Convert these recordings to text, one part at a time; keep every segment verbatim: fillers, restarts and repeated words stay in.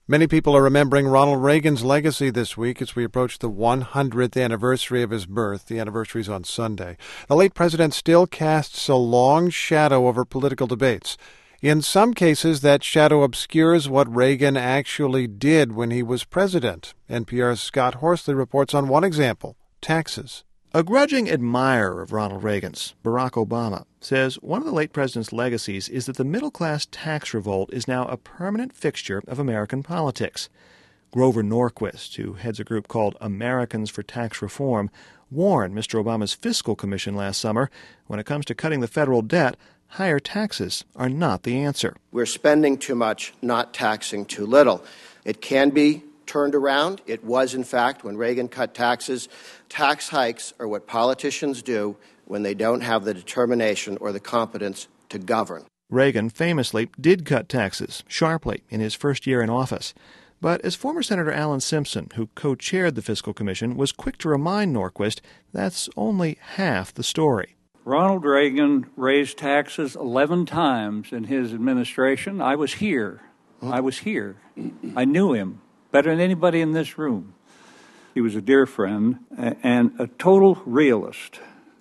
Many people are remembering Ronald Reagan's legacy this week as we approach the one hundredth anniversary of his birth. The anniversary is on Sunday. The late president still casts a long shadow over political debates. In some cases, that shadow obscures what Reagan actually did when he was president. N P R's Scott Horsley reports on one example: taxes. A grudging admirer of Ronald Reagan's, Barack Obama, says one of the late president's legacies is that the middle-class tax revolt is now a permanent fixture of American politics. Grover Norquist, who heads a group called Americans for Tax Reform, warned Mister Obama's fiscal commission last summer, when it comes to cutting the federal debt, higher taxes are not the answer. We're spending too much, not taxing too little. It can be turned around. It was, in fact, when Reagan cut taxes. Tax hikes are what politicians do when they don't have the determination or the competence to govern. Reagan famously did cut taxes sharply in his first year in office. But as former Senator Alan Simpson, who co-chaired the Fiscal Commission, was quick to remind Norquist, that's only half the story. Ronald Reagan raised taxes eleven times in his administration. I was here. I was here. I knew him better than anybody in this room. He was a dear friend and a total realist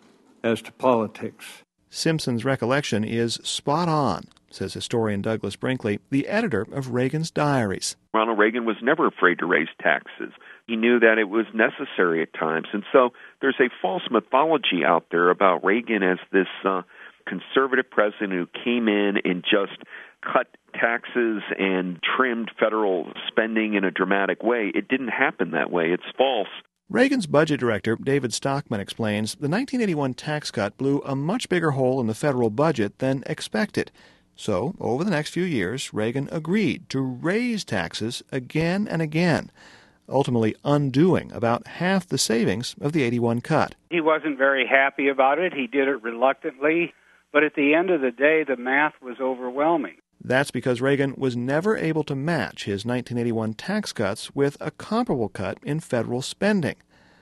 as to politics. Simpson's recollection is spot on, says historian Douglas Brinkley, the editor of Reagan's diaries. Ronald Reagan was never afraid to raise taxes. He knew that it was necessary at times. And so there's a false mythology out there about Reagan as this uh, conservative president who came in and just cut taxes and trimmed federal spending in a dramatic way. It didn't happen that way. It's false. Reagan's budget director, David Stockman, explains the nineteen eighty-one tax cut blew a much bigger hole in the federal budget than expected. So, over the next few years, Reagan agreed to raise taxes again and again, ultimately undoing about half the savings of the eighty-one cut. He wasn't very happy about it. He did it reluctantly. But at the end of the day, the math was overwhelming. That's because Reagan was never able to match his nineteen eighty-one tax cuts with a comparable cut in federal spending.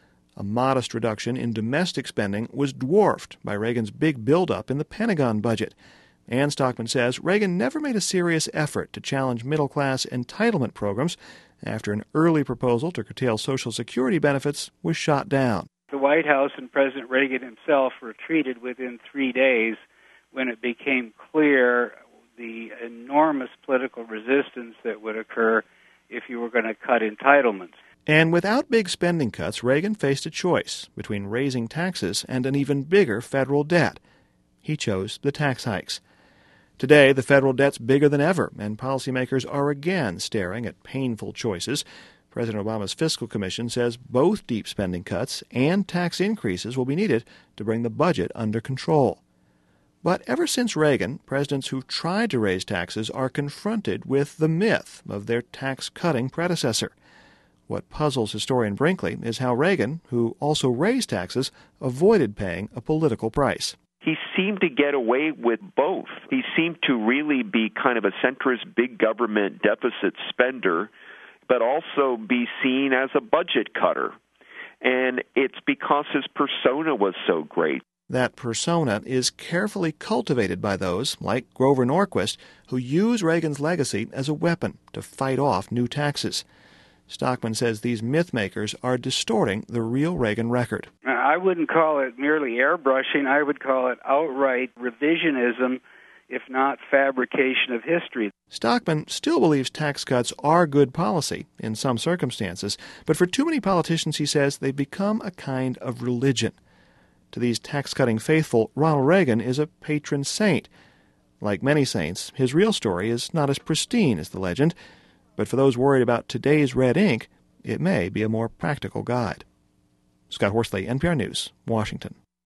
A modest reduction in domestic spending was dwarfed by Reagan's big buildup in the Pentagon budget. And Stockman says Reagan never made a serious effort to challenge middle-class entitlement programs after an early proposal to curtail Social Security benefits was shot down. The White House and President Reagan himself retreated within three days when it became clear the enormous political resistance that would occur if you were going to cut entitlements. And without big spending cuts, Reagan faced a choice between raising taxes and an even bigger federal debt. He chose the tax hikes. Today, the federal debt's bigger than ever, and policymakers are again staring at painful choices. President Obama's Fiscal Commission says both deep spending cuts and tax increases will be needed to bring the budget under control. But ever since Reagan, presidents who tried to raise taxes are confronted with the myth of their tax-cutting predecessor. What puzzles historian Brinkley is how Reagan, who also raised taxes, avoided paying a political price. He seemed to get away with both. He seemed to really be kind of a centrist, big government deficit spender, but also be seen as a budget cutter. And it's because his persona was so great. That persona is carefully cultivated by those, like Grover Norquist, who use Reagan's legacy as a weapon to fight off new taxes. Stockman says these myth-makers are distorting the real Reagan record. I wouldn't call it merely airbrushing. I would call it outright revisionism, if not fabrication of history. Stockman still believes tax cuts are good policy in some circumstances, but for too many politicians, he says, they've become a kind of religion. To these tax-cutting faithful, Ronald Reagan is a patron saint. Like many saints, his real story is not as pristine as the legend, but for those worried about today's red ink, it may be a more practical guide. Scott Horsley, N P R News, Washington.